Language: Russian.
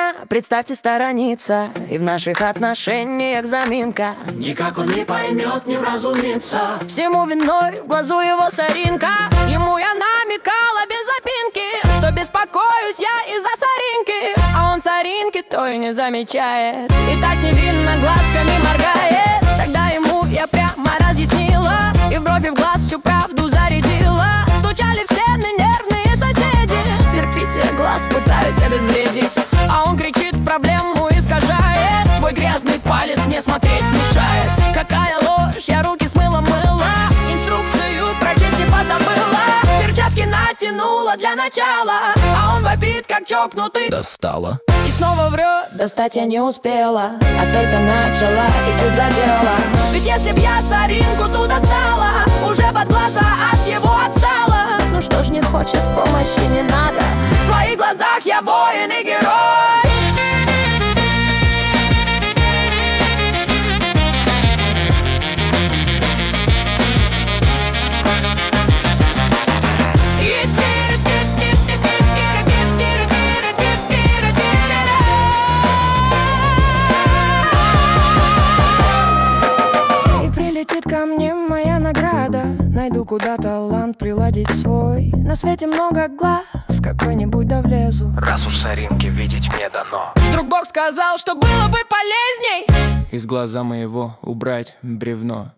меня, представьте, сторонится, и в наших отношениях заминка. Никак он не поймет, не вразумится. Всему виной в глазу его соринка. Ему я намекала без запинки, что беспокоюсь я из-за соринки, а он соринки той не замечает и так невинно глазками моргает. Тогда ему я прямо разъяснила и в бровь и в глаз всю правду зарядила. Стучали в стены нервные соседи, терпите глаз, пытаюсь обезвредить, а он кричит, проблему искажает. Твой грязный палец мне смотреть мешает. Какая ложь, я руки с мылом мыла, инструкцию прочесть не позабыла. Перчатки натянула для начала, а он вопит, как чокнутый. Достала. И снова врет, достать я не успела, а только начала и чуть задела. Ведь если б я соринку ту достала, уже под глаза от его отстала. Ну что ж, не хочет, помощи не надо, в своих глазах я воин и герой. Ко мне моя награда, найду куда талант приладить свой. На свете много глаз, какой-нибудь да влезу, Раз уж соринки видеть мне дано. вдруг Бог сказал, что было бы полезней Из глаза моего убрать бревно.